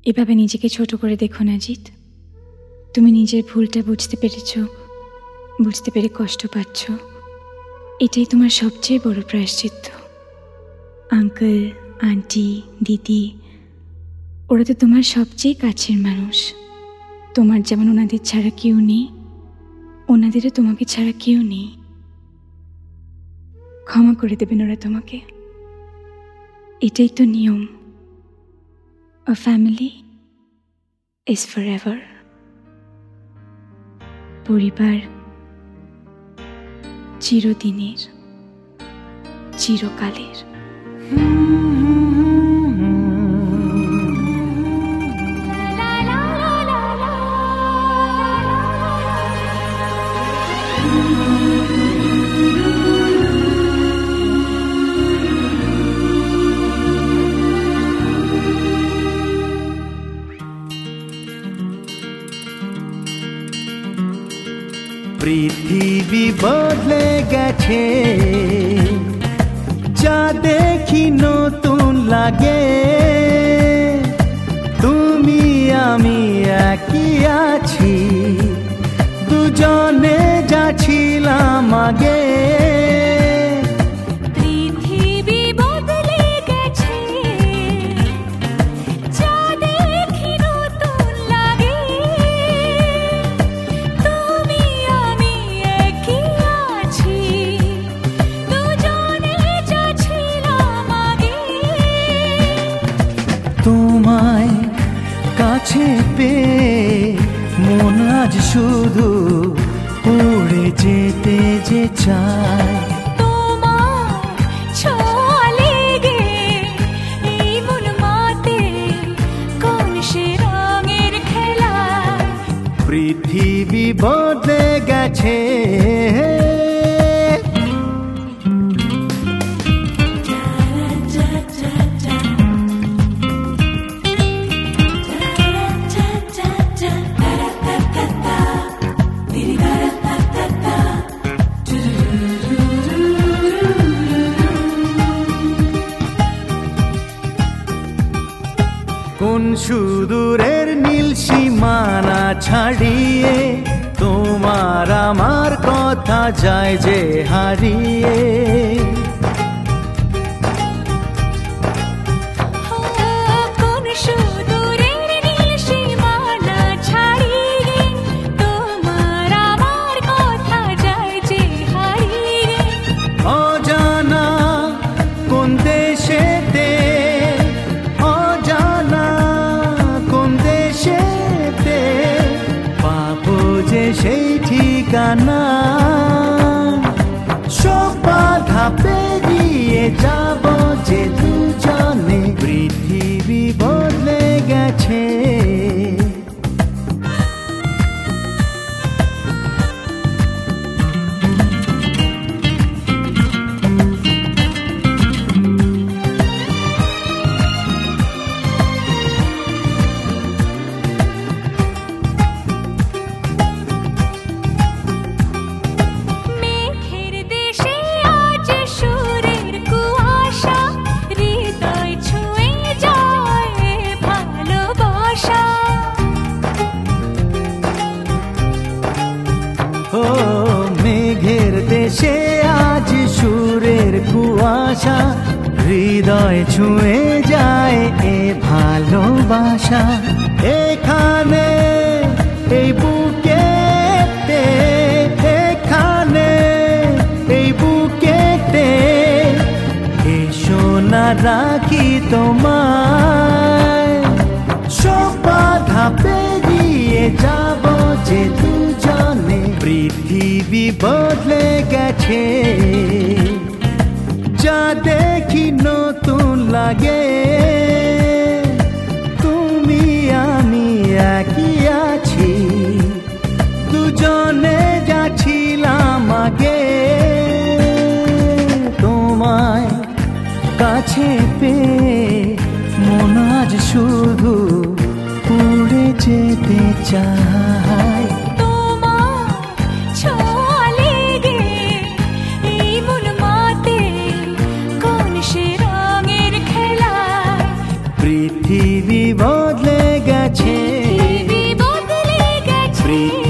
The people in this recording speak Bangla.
এভাবে নিজেকে ছোট করে দেখো না জিৎ। তুমি নিজের ভুলটা বুঝতে পেরেছ, বুঝতে পেরে কষ্ট পাচ্ছ, এটাই তোমার সবচেয়ে বড় প্রায়শ্চিত্ত। আঙ্কেল, আন্টি, দিদি, ওরা তো তোমার সবচেয়ে কাছের মানুষ। তোমার যেমন ওনাদের ছাড়া কেউ নেই, ওনাদেরও তোমাকে ছাড়া কেউ নেই। ক্ষমা করে দেবেন ওরা তোমাকে, এটাই তো নিয়ম। A family is forever. পরিবার চিরদিনের, চিরকালের। পৃথিবী বদলে গেছে, যা দেখি নতুন লাগে। তুমি আমি একই আছি, দুজনে যা ছিলাম আগে। তোমায় কাছে পেয়ে মন আজ শুধু উড়ে যেতে যে চায়। তোমার ছোঁয়া লেগে এই মন মাতে কোন সে রঙের খেলা। পৃথিবী বদলে গেছে, কোন সুদূরের নীল সীমানা ছাড়িয়ে তোমার আমার কথা যায় যে হারিয়ে। কোন সুদূরের নীল সীমানা ছাড়িয়ে তোমার আমার কথা যায় যে হারিয়ে। অজানা কোন দেশেতে, সেই ঠিকানা। সব বাধা পেরিয়ে যাব যে দুজনে, পৃথিবী বদলে গেছে। ও মেঘের দেশে আজ সুরের কুয়াশা, হৃদয় ছুঁয়ে যায় এ ভালোবাসা। এখানে এই বুকেতে, এখানে এই বুকেতে, এসো না রাখি তোমায়। সব বাধা পেরিয়ে যাব যে দুজনে, পৃথিবী বদলে গেছে, যা দেখি নতুন লাগে। তুমি আমি একই আছি, দুজনে যা ছিলাম আগে। তোমায় কাছে পেয়ে মন আজ শুধু উড়ে যেতে চায়। তোমার ছোঁয়া লেগে এই মন মাতে কোন সে রঙের খেলা। পৃথিবী বদলে গেছে, বদলে গেছে।